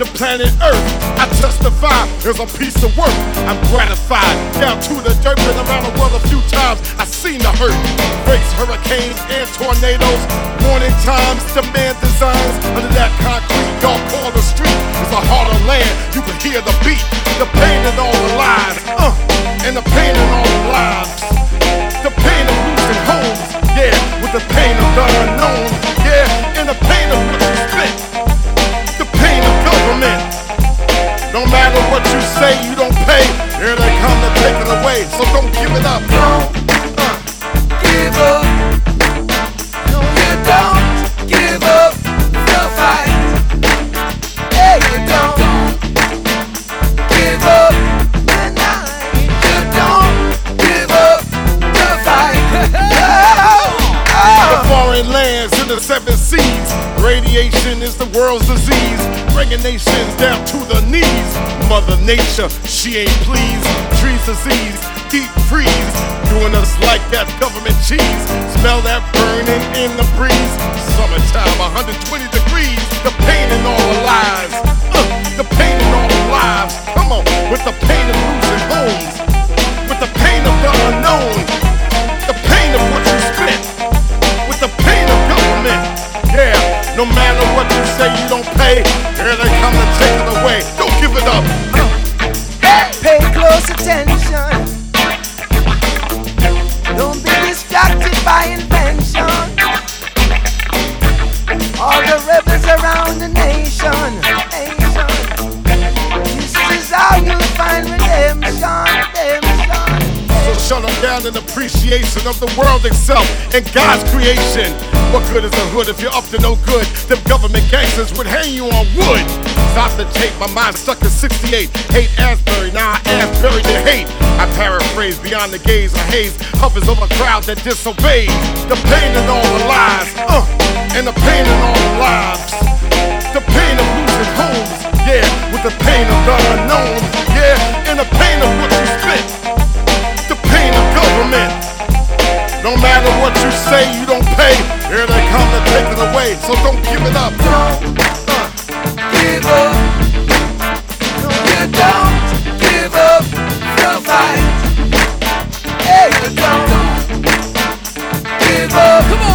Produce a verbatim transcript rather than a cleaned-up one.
the planet Earth. I testify, there's a piece of work. I'm gratified, down to the dirt, been around the world a few times. I seen the hurt, breaks, hurricanes, and tornadoes. Morning times, demand designs. Under that concrete, y'all call the street. It's a harder land, you can hear the beat, the pain in all the lies, uh, and the pain in all the lives. The pain of losing homes, yeah, with the pain of the unknown, yeah, and the pain of what you spent. The pain of government. No matter what you say, you don't pay. Here they come to take it away, so don't give it up. Don't uh, give up. No, you don't give up the fight. Yeah, you don't give up the night. You don't give up the fight. The foreign lands in the seven seas. Radiation is the world's disease, bringing nations down to the knees. Mother Nature, she ain't pleased. Trees disease, deep freeze, doing us like that government cheese. Smell that burning in the breeze. Summertime, one hundred twenty degrees. The pain in all the lives, uh, the pain in all the lives. Come on, with the pain of losing homes, with the pain of the unknown, the pain of what you spent, with the pain of government. Yeah, no matter what you say, you don't pay. Here they come to take it away. Don't give it up. Uh, pay close attention. Don't be distracted by invention. All the rebels around the nation, nation. This is how you find redemption, redemption. So shut them down in appreciation of the world itself and God's creation. What good is the hood if you're up to no good? Them government gangsters would hang you on wood. Stop the tape, my mind stuck in sixty-eight. Hate Asbury, now I Asbury to hate. I paraphrase beyond the gaze of haze, hovers over crowds that disobey. The pain in all the lies, uh, and the pain in all the lives. The pain of losing homes, yeah, with the pain of the unknown, yeah, and the pain of what you spent. The pain of government. No matter what you say, you don't pay. Here they come to take it away, so don't give it up. Don't uh, give up. No, you don't give up the fight. Hey, you don't give up. Come on.